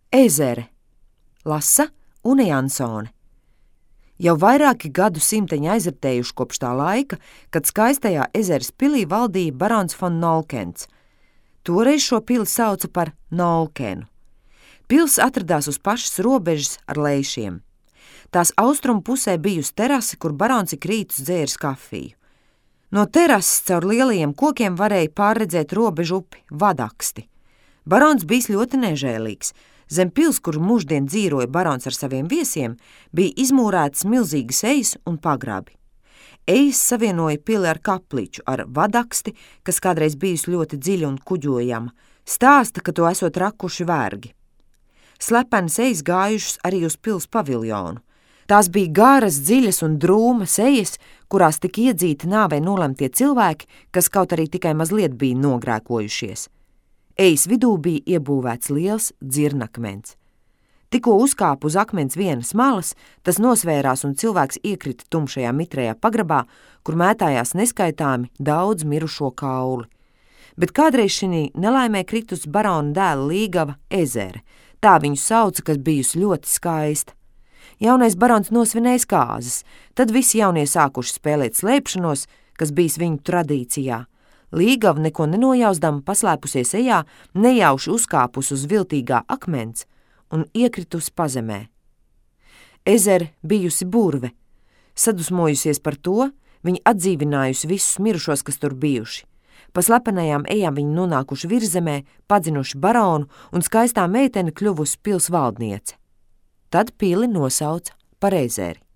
Ezere, lasa Une Jansone. Jau vairāki gadu simteņi aizritējuši kopš tā laika, kad skaistajā Ezeres pilī valdīja barons von Nolkens. Toreiz šo pili sauca par Nolkenu. Pils atradās uz pašas robežas ar Leišiem. Tās austrumu pusē bijusi terase, kur barons ik rītus dzēris kafiju. No terases caur lielajiem kokiem varēja pārredzēt robežu upi Vadaksti. Barons bijis ļoti nežēlīgs. Zem pils, kur mūždien dzīroja barons ar saviem viesiem, bija izmūrētas milzīgas ejas un pagrabi. Ejas savienoja pili ar kapliču, ar Vadaksti, kas kādreiz bijusi ļoti dziļa un kuģojama. Stāsta, ka to esot rakuši vergi. Slepenas ejas gājušas arī uz pils paviljonu. Tās bija garas, dziļas un drūmas ejas, kurās tika iedzīti nāvei nolemtie cilvēki, kas kaut arī tikai mazliet bija nogrēkojušies. Ejas vidū bija iebūvēts liels dzirnakmens. Tikko uzkāpa uz akmens vienas malas, tas nosvērās un cilvēks iekrita tumšajā mitrajā pagrabā, kur mētājās neskaitāmi daudz mirušo kauli. Bet kādreiz šī nelaimē kritus barona dēla līgava Ezere, tā viņu sauca, kas bijusi ļoti skaista. Jaunais barons nosvinējis kāzas, tad visi jaunie sākuši spēlēt slēpšanos, kas bijis viņu tradīcijā. Līgava neko nenojausdama paslēpusies ejā, nejauši uzkāpus uz viltīgā akmens un iekritus pazemē. Ezere bijusi burve. Sadusmojusies par to, viņa atdzīvinājusi visus mirušos, kas tur bijuši. Pa slepenajām ejām viņi nonākuši virzemē, padzinuši baronu un skaistā meitene kļuvusi pils valdniece. Tad pili nosauca par Ezeri.